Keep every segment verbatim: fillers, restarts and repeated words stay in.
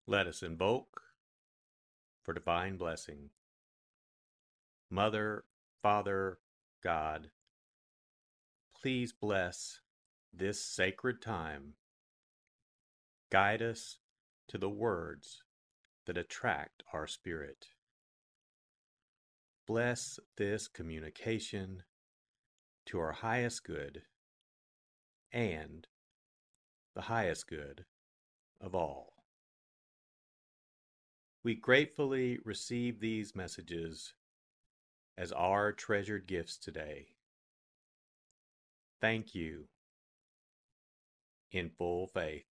Let us invoke for divine blessing. Mother, Father, God, please bless this sacred time. Guide us to the words that attract our spirit. Bless this communication to our highest good and the highest good of all. We gratefully receive these messages as our treasured gifts today. Thank you in full faith.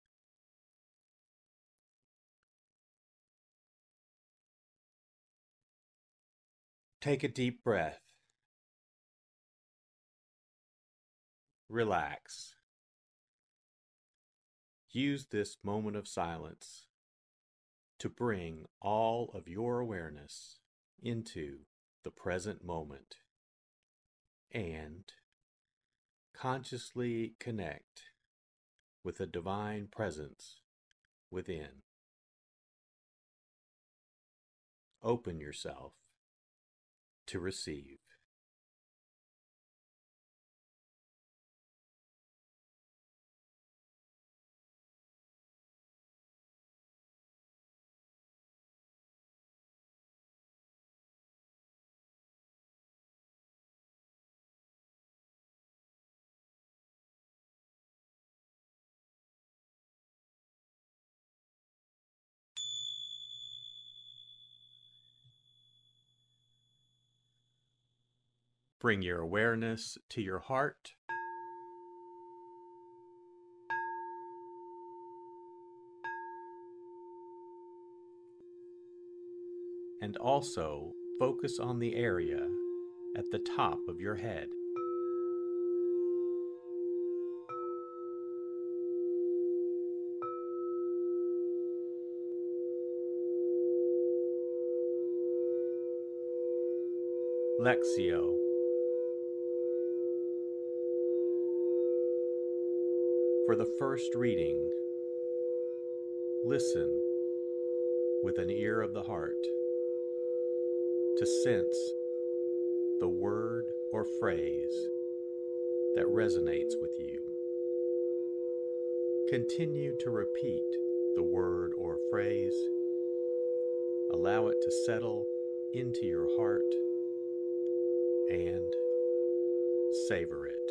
Take a deep breath. Relax. Use this moment of silence to bring all of your awareness into the present moment and consciously connect with the divine presence within. Open yourself to receive. Bring your awareness to your heart. And also focus on the area at the top of your head. Lectio. For the first reading, listen with an ear of the heart to sense the word or phrase that resonates with you. Continue to repeat the word or phrase. Allow it to settle into your heart and savor it.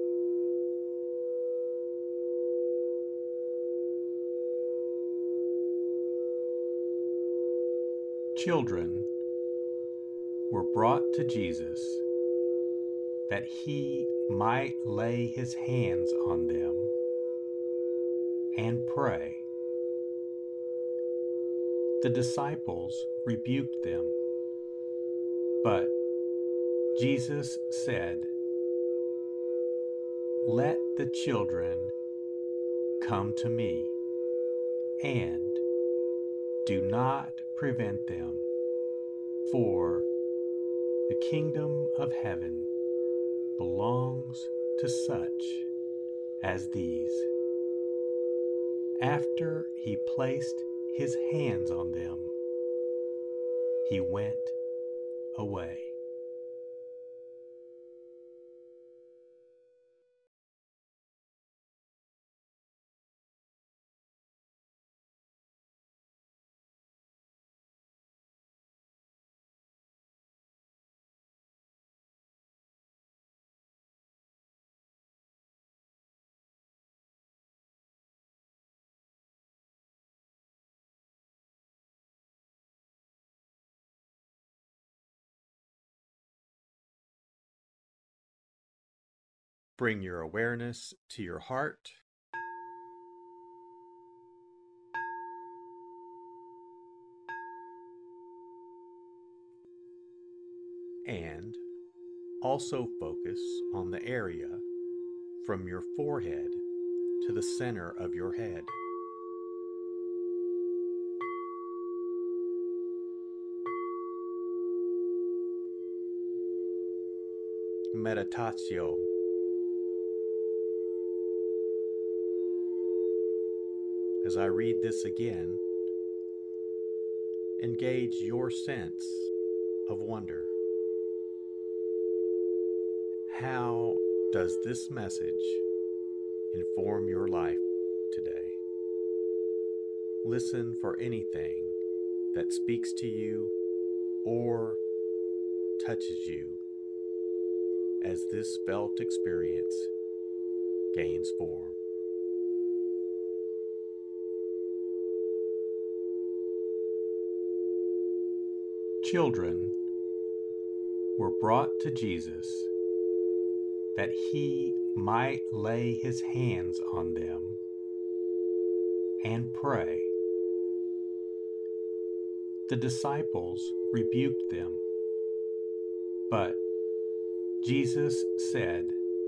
Children were brought to Jesus that he might lay his hands on them and pray. The disciples rebuked them, but Jesus said, "Let the children come to me, and do not prevent them, for the kingdom of heaven belongs to such as these." After he placed his hands on them, he went away. Bring your awareness to your heart. And also focus on the area from your forehead to the center of your head. Meditatio. As I read this again, engage your sense of wonder. How does this message inform your life today? Listen for anything that speaks to you or touches you as this felt experience gains form. Children were brought to Jesus that he might lay his hands on them and pray. The disciples rebuked them, but Jesus said,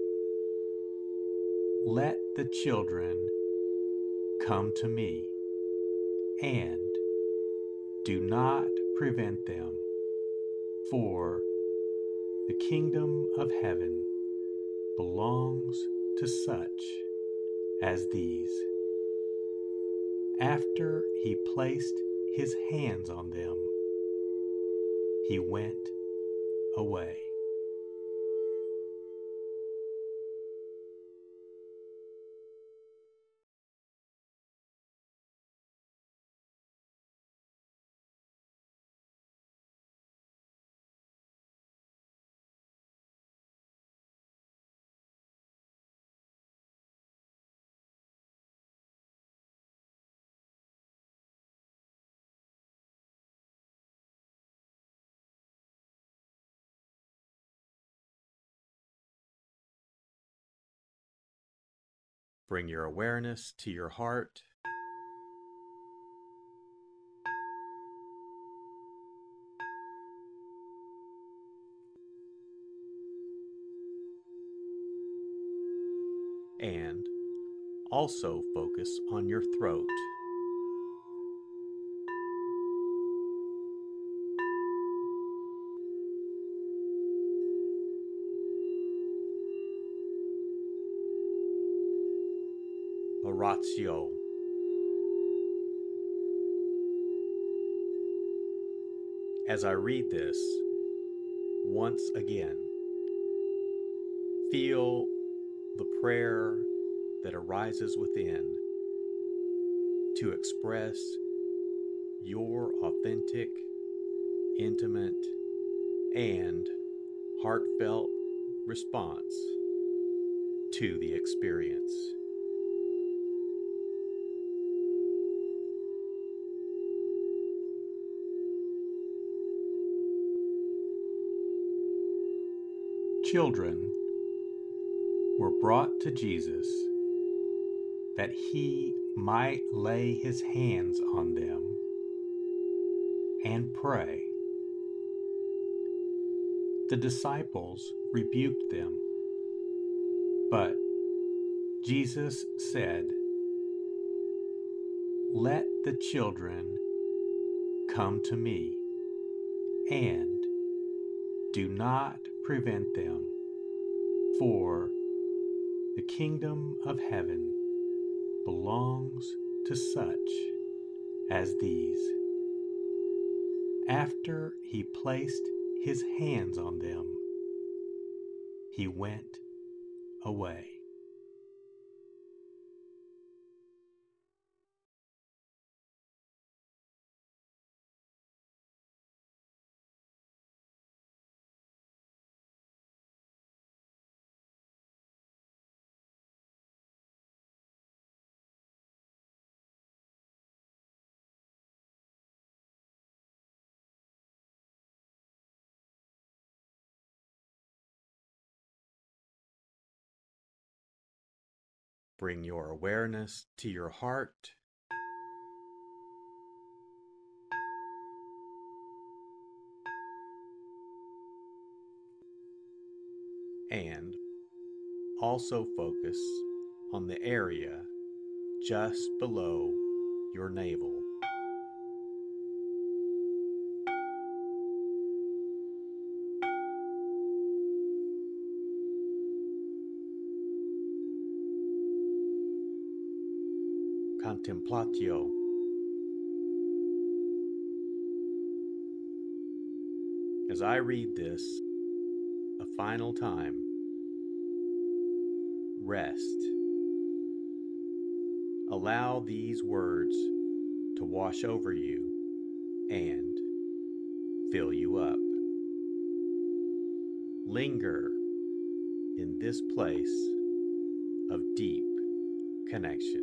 "Let the children come to me, and do not prevent them, for the kingdom of heaven belongs to such as these." After he placed his hands on them, he went away. Bring your awareness to your heart. And also focus on your throat. Oratio. As I read this, once again, feel the prayer that arises within to express your authentic, intimate, and heartfelt response to the experience. Children were brought to Jesus that he might lay his hands on them and pray. The disciples rebuked them, but Jesus said, "Let the children come to me, and do not prevent them, for the kingdom of heaven belongs to such as these." After he placed his hands on them, he went away. Bring your awareness to your heart. And also focus on the area just below your navel. Contemplatio. As I read this a final time, rest. Allow these words to wash over you and fill you up. Linger in this place of deep connection.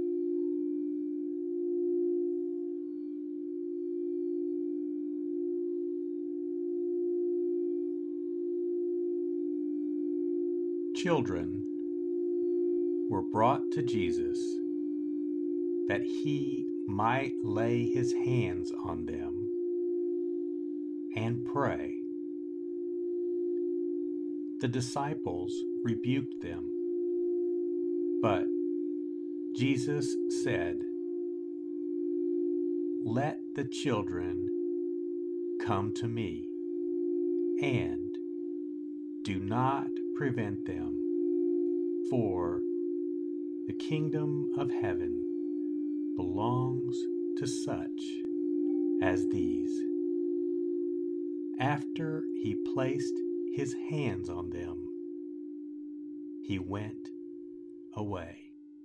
Children were brought to Jesus that he might lay his hands on them and pray. The disciples rebuked them, but Jesus said, "Let the children come to me, and do not prevent them, for the kingdom of heaven belongs to such as these." After he placed his hands on them, he went away.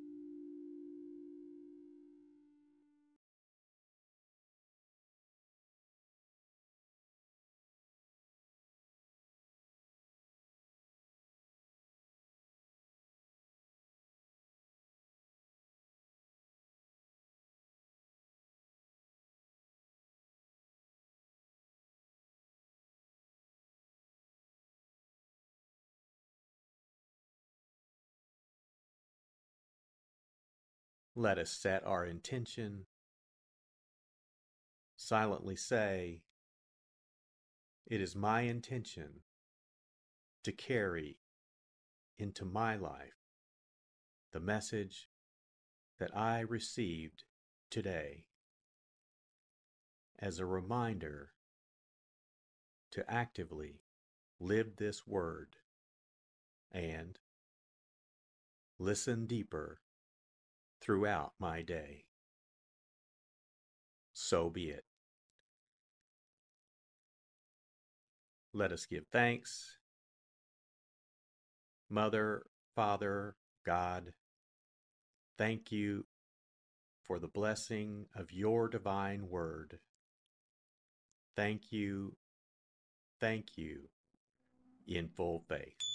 Let us set our intention. Silently say, "It is my intention to carry into my life the message that I received today as a reminder to actively live this word and listen deeper throughout my day." So be it. Let us give thanks. Mother, Father, God, thank you for the blessing of your divine word. Thank you, thank you, in full faith.